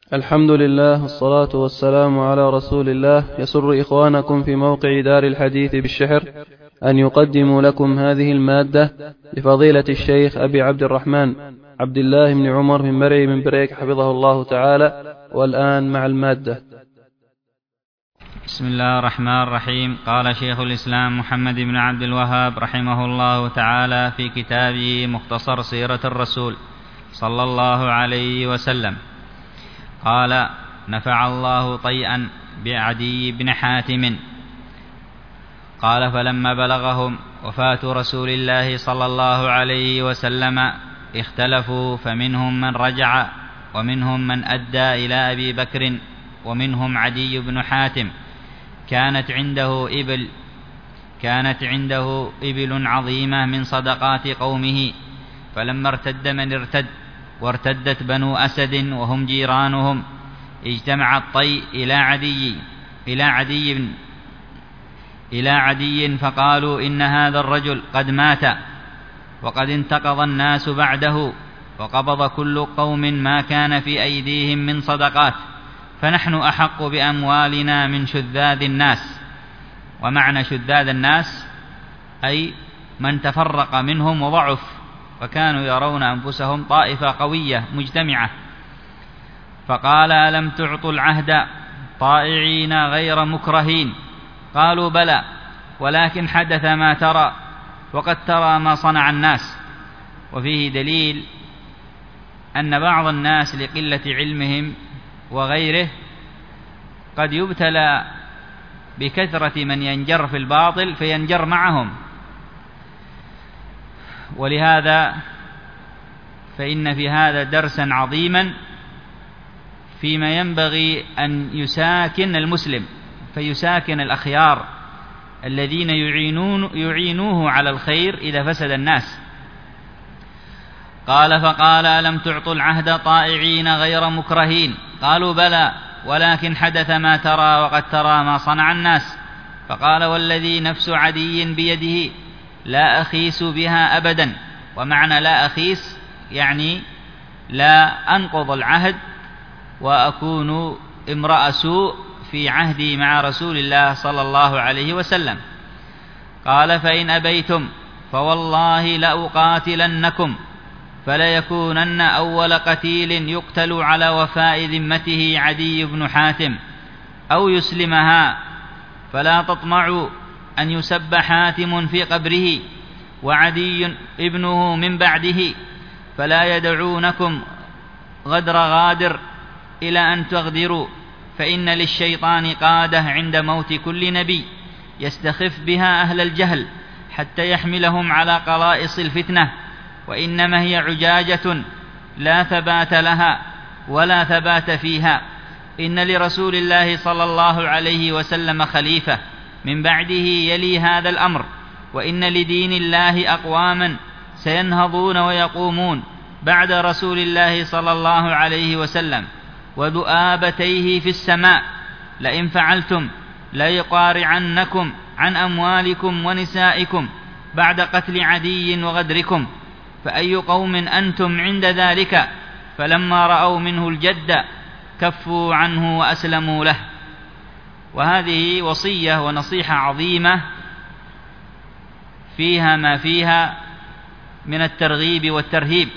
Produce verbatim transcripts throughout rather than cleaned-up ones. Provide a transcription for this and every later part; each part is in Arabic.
الحمد لله والصلاة والسلام على رسول الله. يسر إخوانكم في موقع دار الحديث بالشحر أن يقدموا لكم هذه المادة لفضيلة الشيخ أبي عبد الرحمن عبد الله بن عمر من مرعي من بريك حفظه الله تعالى. والآن مع المادة. بسم الله الرحمن الرحيم. قال شيخ الإسلام محمد بن عبد الوهاب رحمه الله تعالى في كتابه مختصر سيرة الرسول صلى الله عليه وسلم قال: نفع الله طيئا بعدي بن حاتم. قال: فلما بلغهم وفاة رسول الله صلى الله عليه وسلم اختلفوا، فمنهم من رجع ومنهم من أدى إلى أبي بكر، ومنهم عدي بن حاتم كانت عنده إبل كانت عنده إبل عظيمة من صدقات قومه، فلما ارتد من ارتد وارتدت بنو أسد وهم جيرانهم اجتمع الطي إلى عدي إلى عدي إلى عدي فقالوا: إن هذا الرجل قد مات وقد انتقض الناس بعده، وقبض كل قوم ما كان في أيديهم من صدقات، فنحن أحق بأموالنا من شذاذ الناس. ومعنى شذاذ الناس أي من تفرق منهم وضعف، وكانوا يرون أنفسهم طائفة قوية مجتمعة. فقال: ألم تعطوا العهد طائعين غير مكرهين؟ قالوا: بلى، ولكن حدث ما ترى وقد ترى ما صنع الناس. وفيه دليل أن بعض الناس لقلة علمهم وغيره قد يبتلى بكثرة من ينجر في الباطل فينجر معهم. ولهذا فإن في هذا درسا عظيما فيما ينبغي أن يساكن المسلم، فيساكن الأخيار الذين يعينون يعينوه على الخير إذا فسد الناس. قال: فقال: ألم تعطوا العهد طائعين غير مكرهين؟ قالوا: بلى، ولكن حدث ما ترى وقد ترى ما صنع الناس. فقال: والذي نفس عدي بيده لا أخيس بها أبدا. ومعنى لا أخيس يعني لا أنقض العهد وأكون امرأ سوء في عهدي مع رسول الله صلى الله عليه وسلم. قال: فإن أبيتم فوالله لأقاتلنكم، فليكونن أول قتيل يقتل على وفاء ذمته عدي بن حاتم، أو يسلمها، فلا تطمعوا أن يسب حاتم في قبره وعدي ابنه من بعده، فلا يدعونكم غدر غادر إلى أن تغدروا، فإن للشيطان قادة عند موت كل نبي يستخف بها أهل الجهل حتى يحملهم على قلائص الفتنة، وإنما هي عجاجة لا ثبات لها ولا ثبات فيها. إن لرسول الله صلى الله عليه وسلم خليفة من بعده يلي هذا الأمر، وإن لدين الله أقواما سينهضون ويقومون بعد رسول الله صلى الله عليه وسلم وذؤابتيه في السماء، لئن فعلتم ليقارعنكم عن أموالكم ونسائكم بعد قتل عدي وغدركم، فأي قوم أنتم عند ذلك؟ فلما رأوا منه الجد كفوا عنه وأسلموا له. وهذه وصية ونصيحة عظيمة فيها ما فيها من الترغيب والترهيب،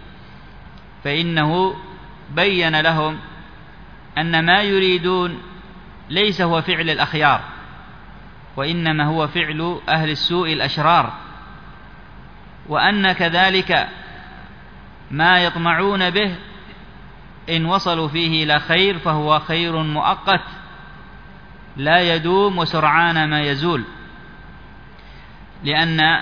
فإنه بين لهم أن ما يريدون ليس هو فعل الأخيار، وإنما هو فعل أهل السوء الأشرار، وأن كذلك ما يطمعون به إن وصلوا فيه إلى خير فهو خير مؤقت لا يدوم وسرعان ما يزول، لأن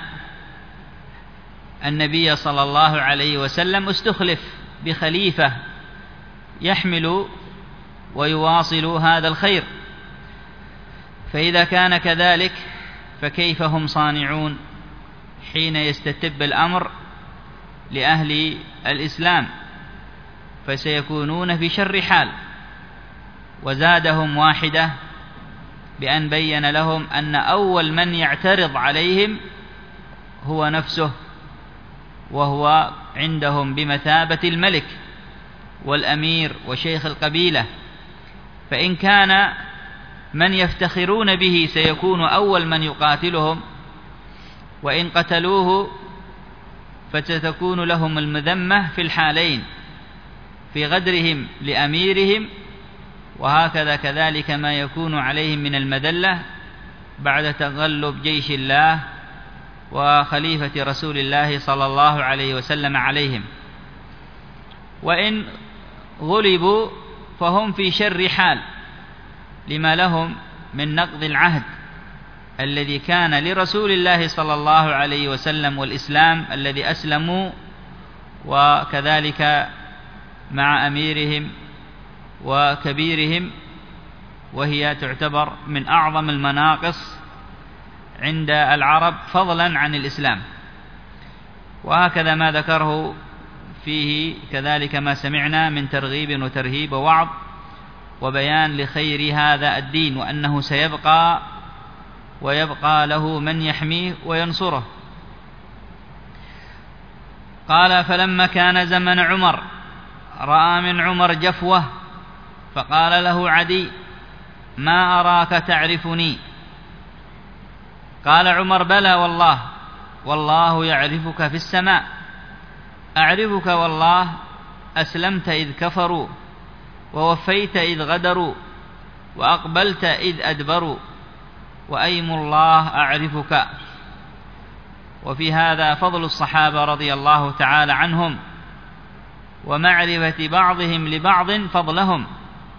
النبي صلى الله عليه وسلم استخلف بخليفة يحمل ويواصل هذا الخير، فإذا كان كذلك فكيف هم صانعون حين يستتب الأمر لأهل الإسلام؟ فسيكونون في شر حال. وزادهم واحدة بأن بين لهم أن أول من يعترض عليهم هو نفسه، وهو عندهم بمثابة الملك، والأمير وشيخ القبيلة، فإن كان من يفتخرون به سيكون أول من يقاتلهم، وإن قتلوه فستكون لهم المذمة في الحالين، في غدرهم لأميرهم، وهكذا كذلك ما يكون عليهم من المذلة بعد تغلب جيش الله وخليفة رسول الله صلى الله عليه وسلم عليهم. وإن غلبوا فهم في شر حال لما لهم من نقض العهد الذي كان لرسول الله صلى الله عليه وسلم والإسلام الذي أسلموا، وكذلك مع أميرهم وكبيرهم، وهي تعتبر من أعظم المناقص عند العرب فضلا عن الإسلام. وهكذا ما ذكره فيه كذلك ما سمعنا من ترغيب وترهيب ووعظ وبيان لخير هذا الدين، وأنه سيبقى ويبقى له من يحميه وينصره. قال: فلما كان زمن عمر رأى من عمر جفوة، فقال له عدي: ما أراك تعرفني؟ قال عمر: بلى والله، والله يعرفك في السماء، أعرفك والله، أسلمت إذ كفروا، ووفيت إذ غدروا، وأقبلت إذ أدبروا، وأيم الله أعرفك. وفي هذا فضل الصحابة رضي الله تعالى عنهم، ومعرفة بعضهم لبعض فضلهم،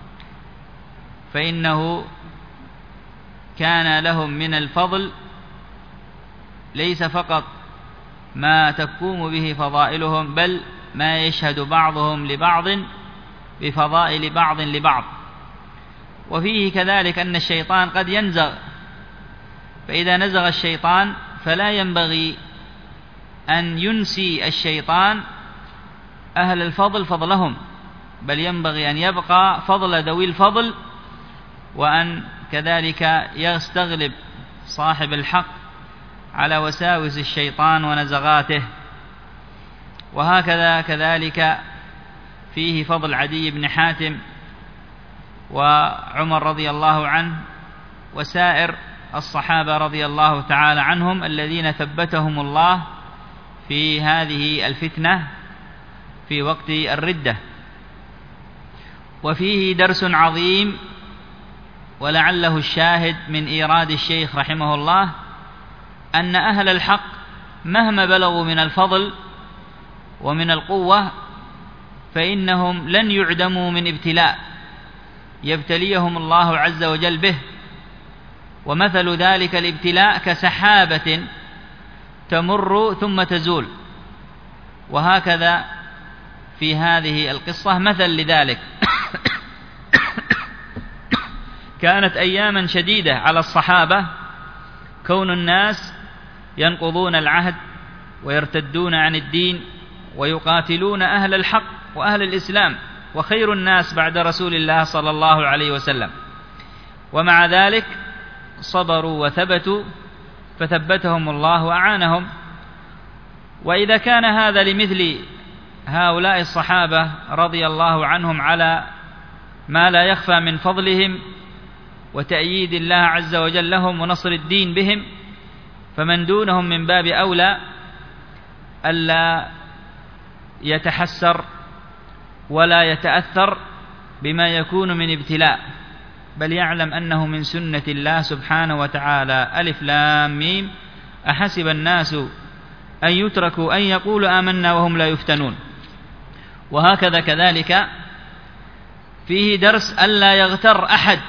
فإنه كان لهم من الفضل ليس فقط ما تقوم به فضائلهم، بل ما يشهد بعضهم لبعض بفضائل بعض لبعض. وفيه كذلك أن الشيطان قد ينزغ، فإذا نزغ الشيطان فلا ينبغي أن ينسي الشيطان أهل الفضل فضلهم، بل ينبغي أن يبقى فضل ذوي الفضل، وأن كذلك يستغلب صاحب الحق على وساوس الشيطان ونزغاته. وهكذا كذلك فيه فضل عدي بن حاتم وعمر رضي الله عنه وسائر الصحابة رضي الله تعالى عنهم الذين ثبتهم الله في هذه الفتنة في وقت الردة. وفيه درس عظيم، ولعله الشاهد من إيراد الشيخ رحمه الله، أن أهل الحق مهما بلغوا من الفضل ومن القوة فإنهم لن يعدموا من ابتلاء يبتليهم الله عز وجل به. ومثل ذلك الابتلاء كسحابة تمر ثم تزول، وهكذا في هذه القصة مثل لذلك. كانت أياما شديدة على الصحابة، كون الناس ينقضون العهد ويرتدون عن الدين ويقاتلون أهل الحق وأهل الإسلام وخير الناس بعد رسول الله صلى الله عليه وسلم، ومع ذلك صبروا وثبتوا فثبتهم الله وأعانهم. وإذا كان هذا لمثل هؤلاء الصحابة رضي الله عنهم على ما لا يخفى من فضلهم وتأييد الله عز وجل لهم ونصر الدين بهم، فمن دونهم من باب أولى ألا يتحسر ولا يتأثر بما يكون من ابتلاء، بل يعلم أنه من سنة الله سبحانه وتعالى. ألف لام ميم، أحسب الناس أن يتركوا أن يقولوا آمنا وهم لا يفتنون. وهكذا كذلك فيه درس ألا يغتر أحد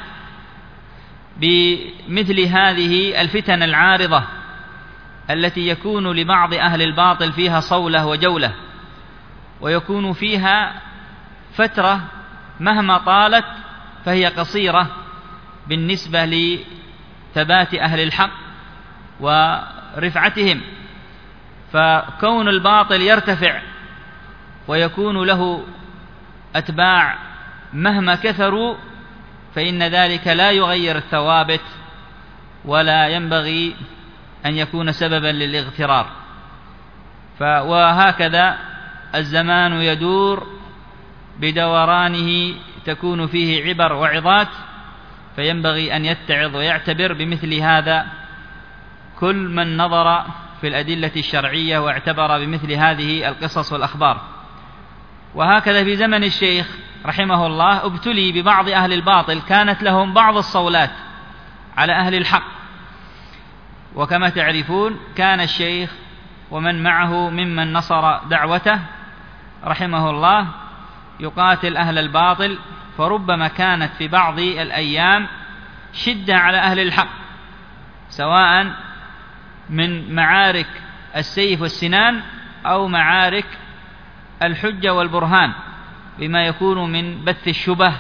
بمثل هذه الفتن العارضة التي يكون لبعض أهل الباطل فيها صولة وجولة، ويكون فيها فترة مهما طالت فهي قصيرة بالنسبة لثبات أهل الحق ورفعتهم. فكون الباطل يرتفع ويكون له أتباع مهما كثروا فإن ذلك لا يغير الثوابت ولا ينبغي أن يكون سببا للاغترار. وهكذا الزمان يدور بدورانه تكون فيه عبر وعظات، فينبغي أن يتعظ ويعتبر بمثل هذا كل من نظر في الأدلة الشرعية واعتبر بمثل هذه القصص والأخبار. وهكذا في زمن الشيخ رحمه الله ابتلي ببعض أهل الباطل، كانت لهم بعض الصولات على أهل الحق. وكما تعرفون كان الشيخ ومن معه ممن نصر دعوته رحمه الله يقاتل أهل الباطل، فربما كانت في بعض الأيام شدة على أهل الحق، سواء من معارك السيف والسنان أو معارك الحجة والبرهان، بما يكون من بث الشبه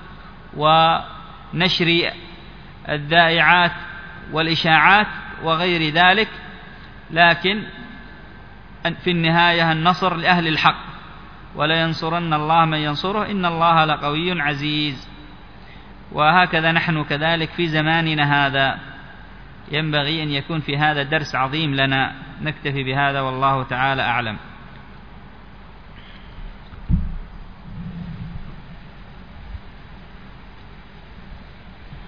ونشر الذائعات والإشاعات وغير ذلك. لكن في النهاية النصر لأهل الحق، ولا ينصرن الله من ينصره إن الله لقوي عزيز. وهكذا نحن كذلك في زماننا هذا ينبغي أن يكون في هذا درس عظيم لنا. نكتفي بهذا والله تعالى أعلم.